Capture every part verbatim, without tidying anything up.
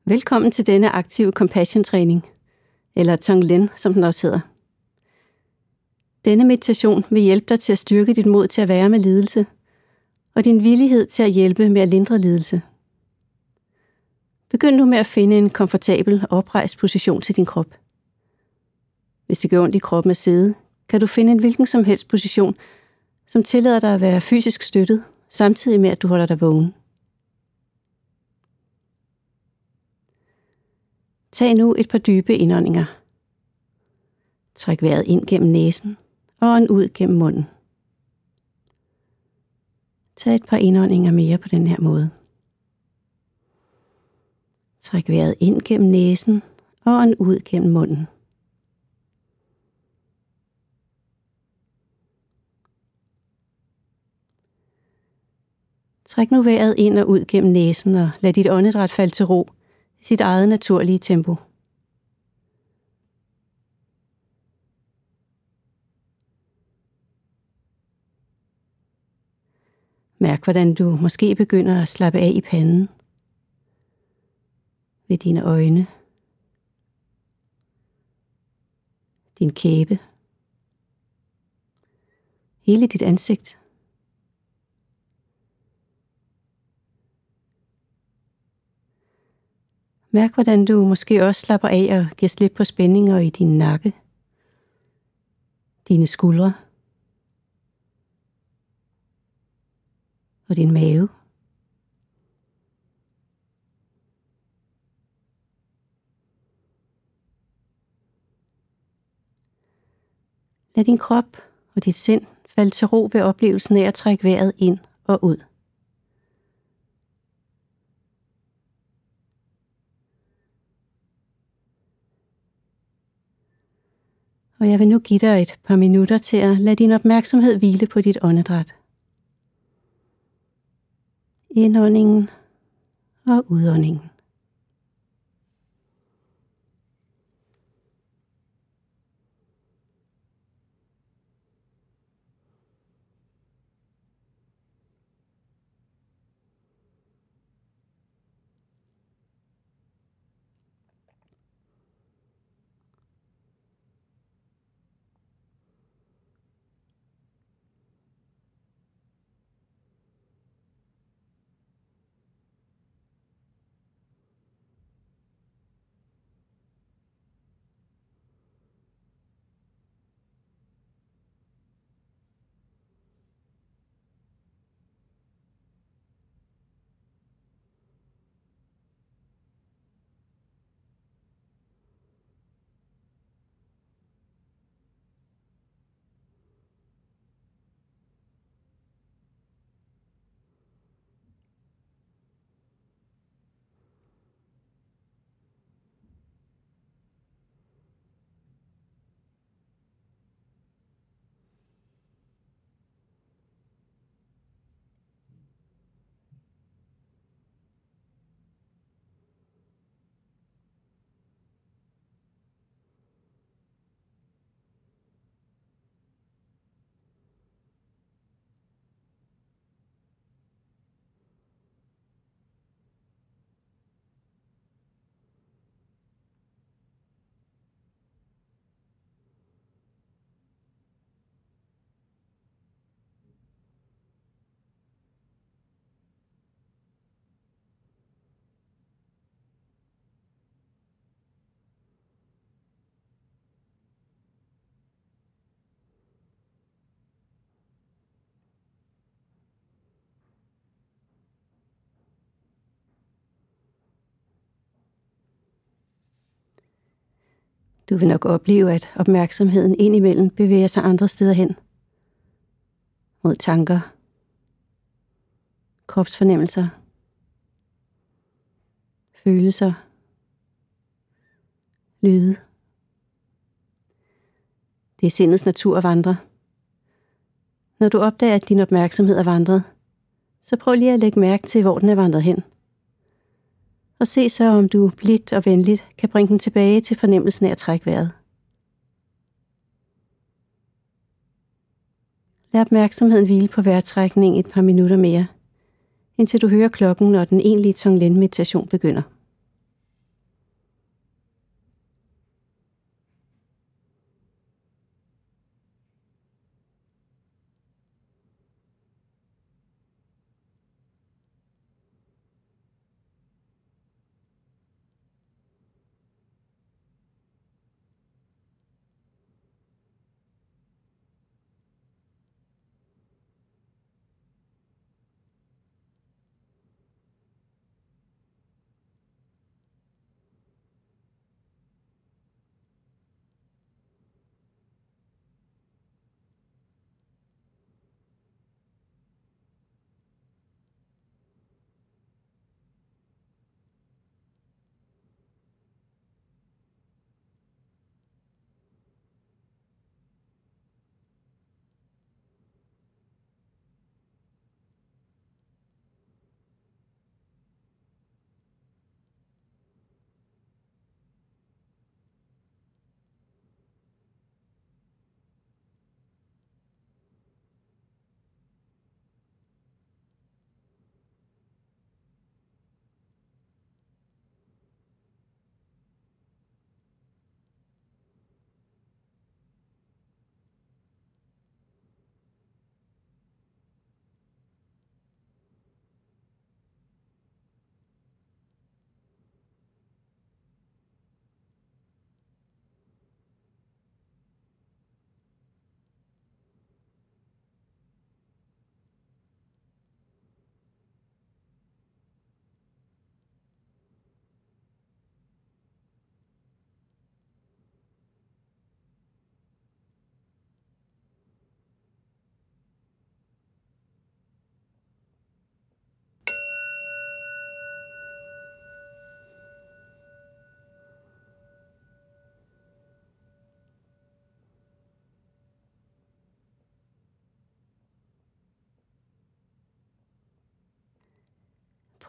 Velkommen til denne aktive compassion-træning, eller Tonglen, som den også hedder. Denne meditation vil hjælpe dig til at styrke dit mod til at være med lidelse, og din villighed til at hjælpe med at lindre lidelse. Begynd nu med at finde en komfortabel, oprejst position til din krop. Hvis det gør ondt i kroppen at sidde, kan du finde en hvilken som helst position, som tillader dig at være fysisk støttet, samtidig med at du holder dig vågen. Tag nu et par dybe indåndinger. Træk vejret ind gennem næsen og ånd ud gennem munden. Tag et par indåndinger mere på den her måde. Træk vejret ind gennem næsen og ånd ud gennem munden. Træk nu vejret ind og ud gennem næsen og lad dit åndedræt falde til ro i sit eget naturlige tempo. Mærk, hvordan du måske begynder at slappe af i panden, ved dine øjne, din kæbe, hele dit ansigt. Mærk, hvordan du måske også slapper af og giver slip på spændinger i din nakke, dine skuldre og din mave. Lad din krop og dit sind falde til ro ved oplevelsen af at trække vejret ind og ud. Og jeg vil nu give dig et par minutter til at lade din opmærksomhed hvile på dit åndedræt. Indåndingen og udåndingen. Du vil nok opleve, at opmærksomheden indimellem bevæger sig andre steder hen. Mod tanker, kropsfornemmelser, følelser, lyde. Det er sindets natur at vandre. Når du opdager, at din opmærksomhed er vandret, så prøv lige at lægge mærke til, hvor den er vandret hen. Og se så, om du blidt og venligt kan bringe den tilbage til fornemmelsen af at trække vejret. Lad opmærksomheden hvile på vejrtrækning et par minutter mere, indtil du hører klokken, når den egentlige Tonglen meditation begynder.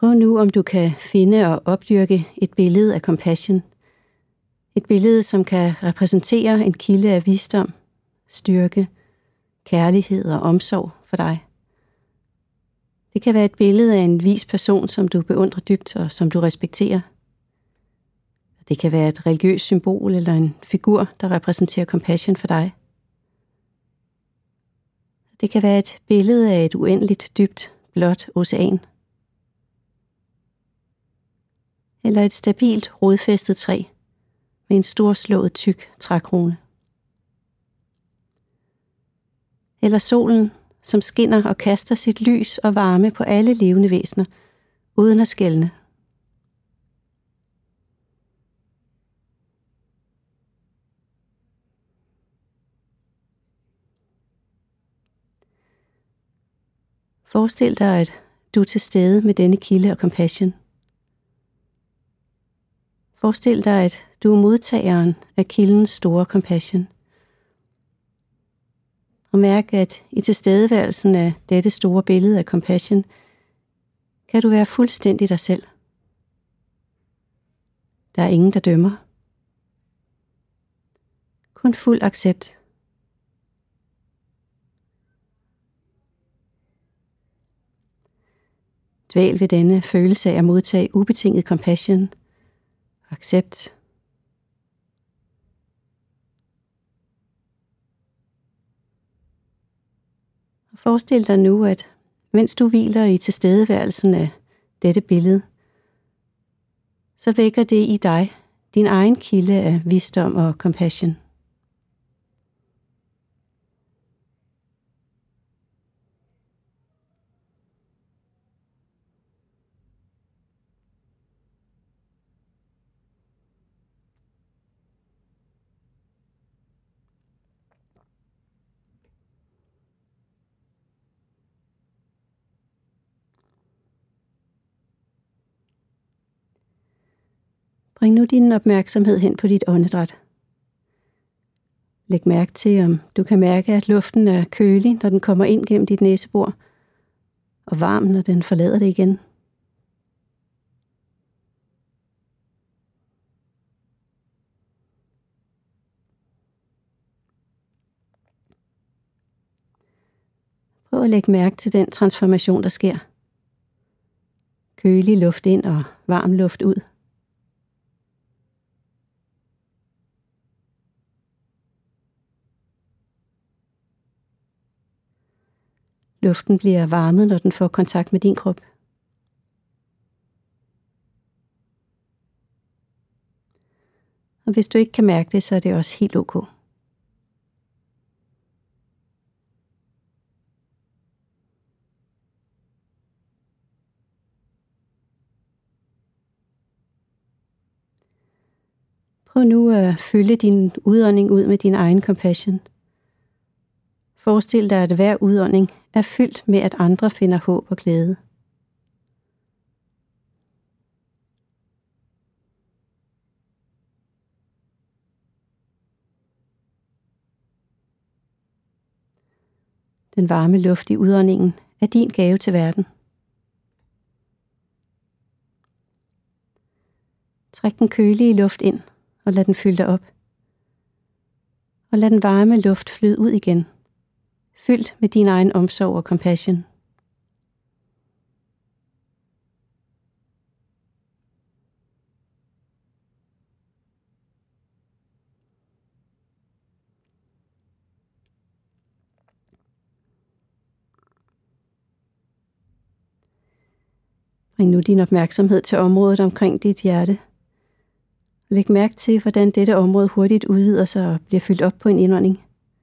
Prøv nu, om du kan finde og opdyrke et billede af compassion. Et billede, som kan repræsentere en kilde af visdom, styrke, kærlighed og omsorg for dig. Det kan være et billede af en vis person, som du beundrer dybt og som du respekterer. Det kan være et religiøst symbol eller en figur, der repræsenterer compassion for dig. Det kan være et billede af et uendeligt dybt, blåt ocean. Eller et stabilt, rodfæstet træ med en storslået, tyk trækrone. Eller solen, som skinner og kaster sit lys og varme på alle levende væsener, uden at skelne. Forestil dig, at du er til stede med denne kilde og compassion. Forestil dig, at du er modtageren af kildens store compassion. Og mærk, at i tilstedeværelsen af dette store billede af compassion, kan du være fuldstændig dig selv. Der er ingen, der dømmer. Kun fuld accept. Dvæl ved denne følelse af at modtage ubetinget compassion og accept. Og forestil dig nu, at mens du hviler i tilstedeværelsen af dette billede, så vækker det i dig din egen kilde af visdom og compassion. Bring nu din opmærksomhed hen på dit åndedræt. Læg mærke til, om du kan mærke, at luften er kølig, når den kommer ind gennem dit næsebor, og varm, når den forlader det igen. Prøv at lægge mærke til den transformation, der sker. Kølig luft ind og varm luft ud. Luften bliver varmet, når den får kontakt med din krop. Og hvis du ikke kan mærke det, så er det også helt ok. Prøv nu at fylde din udånding ud med din egen compassion. Forestil dig, at hver udånding er fyldt med, at andre finder håb og glæde. Den varme luft i udåndingen er din gave til verden. Træk den kølige luft ind og lad den fylde dig op. Og lad den varme luft flyde ud igen, fyldt med din egen omsorg og compassion. Bring nu din opmærksomhed til området omkring dit hjerte. Læg mærke til, hvordan dette område hurtigt udvider sig og bliver fyldt op på en indånding.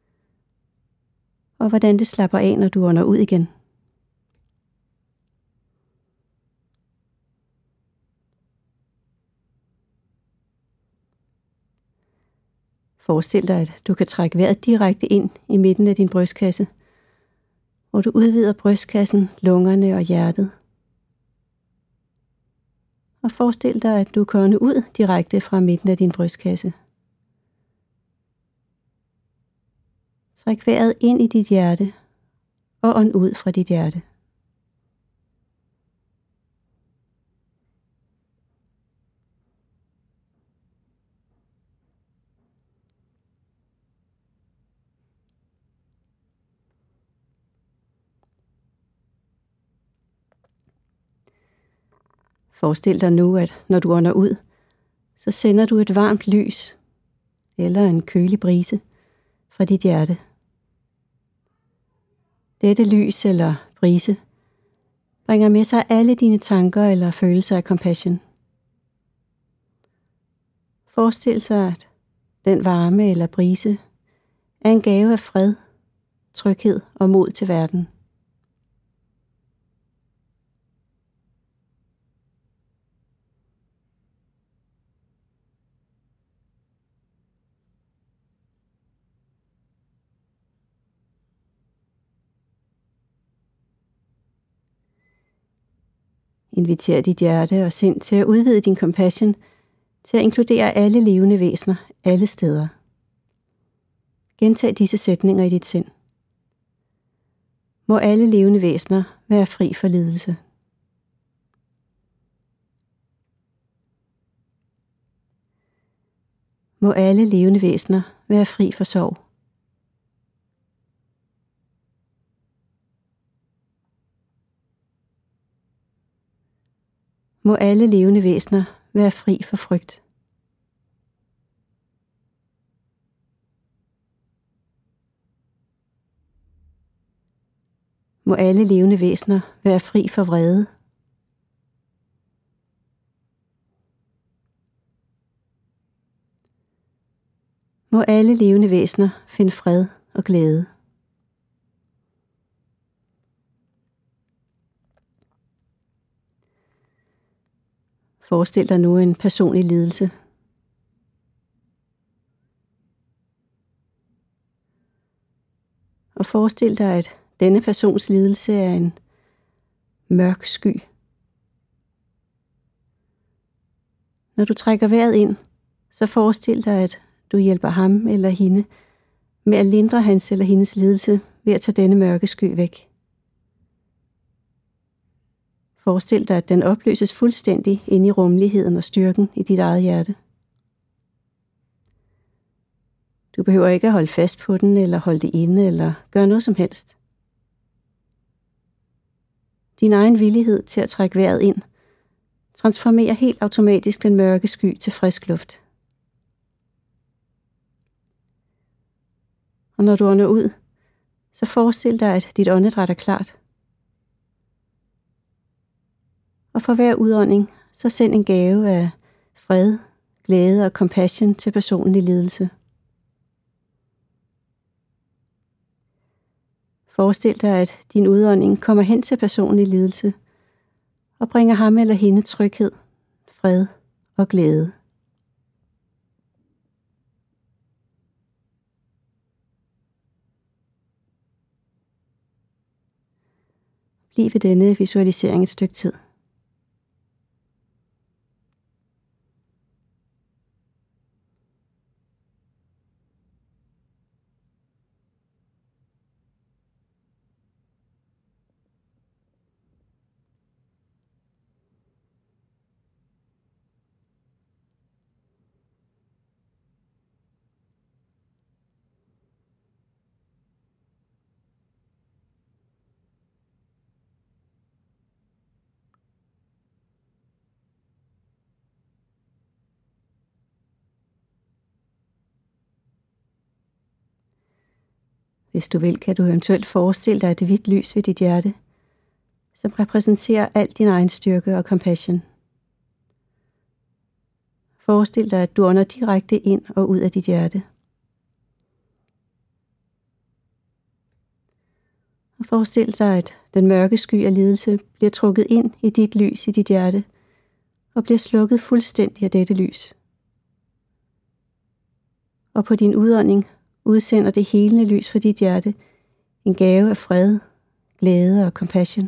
Og hvordan det slapper af, når du ånder ud igen. Forestil dig, at du kan trække vejret direkte ind i midten af din brystkasse, hvor du udvider brystkassen, lungerne og hjertet. Og forestil dig, at du kan ånde ud direkte fra midten af din brystkasse. Træk vejret ind i dit hjerte og ånd ud fra dit hjerte. Forestil dig nu, at når du ånder ud, så sender du et varmt lys eller en kølig brise fra dit hjerte. Dette lys eller brise bringer med sig alle dine tanker eller følelser af compassion. Forestil sig, at den varme eller brise er en gave af fred, tryghed og mod til verden. Inviter dit hjerte og sind til at udvide din compassion til at inkludere alle levende væsener alle steder. Gentag disse sætninger i dit sind. Må alle levende væsener være fri for lidelse. Må alle levende væsener være fri for sorg. Må alle levende væsener være fri for frygt. Må alle levende væsener være fri for vrede. Må alle levende væsener finde fred og glæde. Forestil dig nu en personlig lidelse. Og forestil dig, at denne persons lidelse er en mørk sky. Når du trækker vejret ind, så forestil dig, at du hjælper ham eller hende med at lindre hans eller hendes lidelse ved at tage denne mørke sky væk. Forestil dig, at den opløses fuldstændig ind i rummeligheden og styrken i dit eget hjerte. Du behøver ikke at holde fast på den, eller holde det inde, eller gøre noget som helst. Din egen villighed til at trække vejret ind transformerer helt automatisk den mørke sky til frisk luft. Og når du ånder ud, så forestil dig, at dit åndedræt er klart. Og for hver udånding, så send en gave af fred, glæde og compassion til personen i lidelse. Forestil dig, at din udånding kommer hen til personen i lidelse og bringer ham eller hende tryghed, fred og glæde. Bliv ved denne visualisering et stykke tid. Hvis du vil, kan du eventuelt forestille dig et hvidt lys ved dit hjerte, som repræsenterer al din egen styrke og compassion. Forestil dig, at du ånder direkte ind og ud af dit hjerte. Og forestil dig, at den mørke sky af lidelse bliver trukket ind i dit lys i dit hjerte, og bliver slukket fuldstændig af dette lys. Og på din udånding udsender det helende lys fra dit hjerte en gave af fred, glæde og compassion.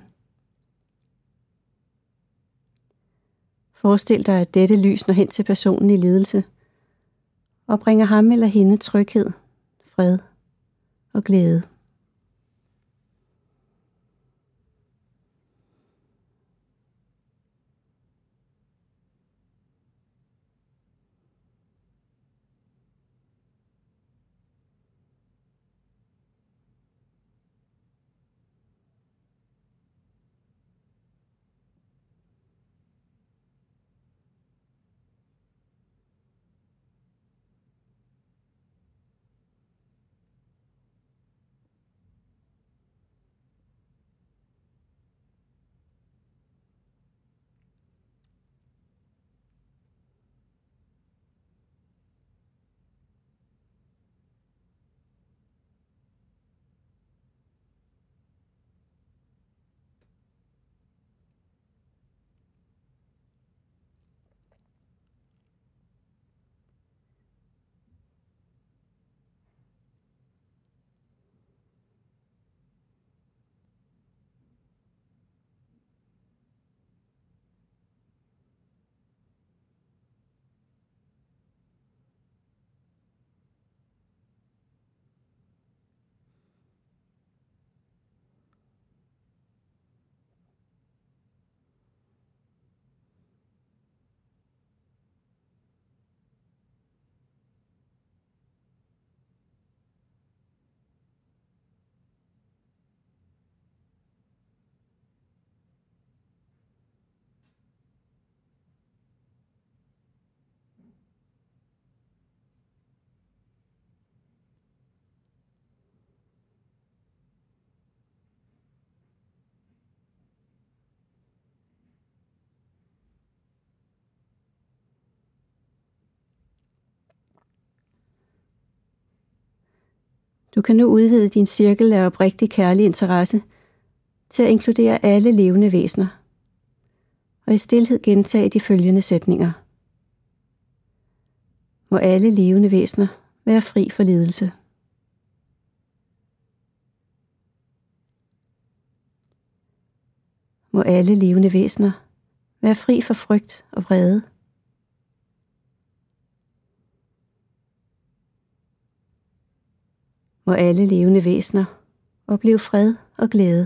Forestil dig, at dette lys når hen til personen i lidelse og bringer ham eller hende tryghed, fred og glæde. Du kan nu udvide din cirkel af oprigtig kærlig interesse til at inkludere alle levende væsener, og i stilhed gentage de følgende sætninger. Må alle levende væsener være fri for lidelse. Må alle levende væsener være fri for frygt og vrede. Må alle levende væsener opleve fred og glæde.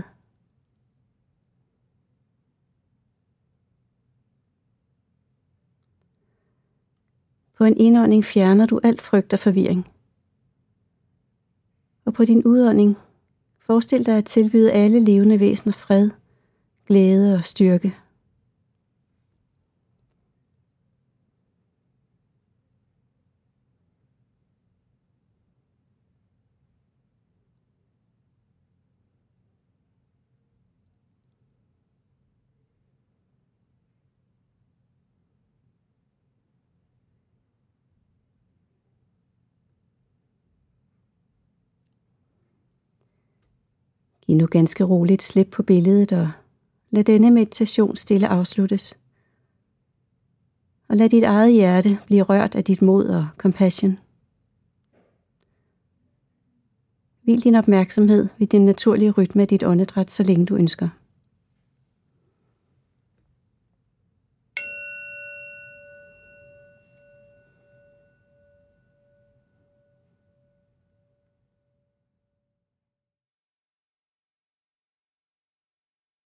På en indånding fjerner du alt frygt og forvirring. Og på din udånding forestil dig at tilbyde alle levende væsener fred, glæde og styrke. Giv nu ganske roligt slip på billedet og lad denne meditation stille afsluttes. Og lad dit eget hjerte blive rørt af dit mod og compassion. Hvil din opmærksomhed ved den naturlige rytme af dit åndedræt, så længe du ønsker.